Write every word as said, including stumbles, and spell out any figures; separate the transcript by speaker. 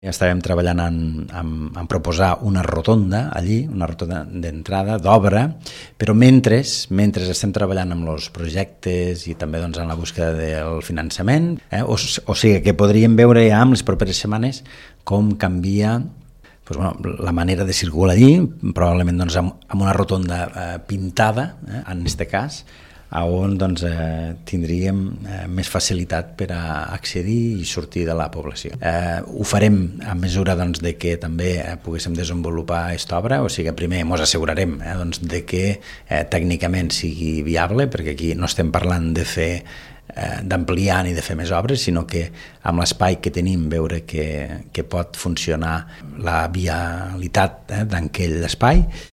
Speaker 1: Estàvem treballant en, en, en proposar una rotonda allí, una rotonda d'entrada, d'obra, però mentre, mentre estem treballant amb els projectes i també doncs, en la búsqueda del finançament, eh? o, o sigui que podríem veure ja en les properes setmanes com canvia pues, bueno, la manera de circular allí, probablement doncs, amb, amb una rotonda eh, pintada, eh, en aquest cas, on doncs, eh, tindríem eh, més facilitat per a accedir i sortir de la població. Eh, ho farem a mesura doncs, de que també eh, poguéssim desenvolupar aquesta obra, o sigui, primer ens assegurarem eh, doncs, de que eh, tècnicament sigui viable, perquè aquí no estem parlant de fer eh, d'ampliar ni de fer més obres, sinó que amb l'espai que tenim veure que, que pot funcionar la vialitat eh, d'aquell espai.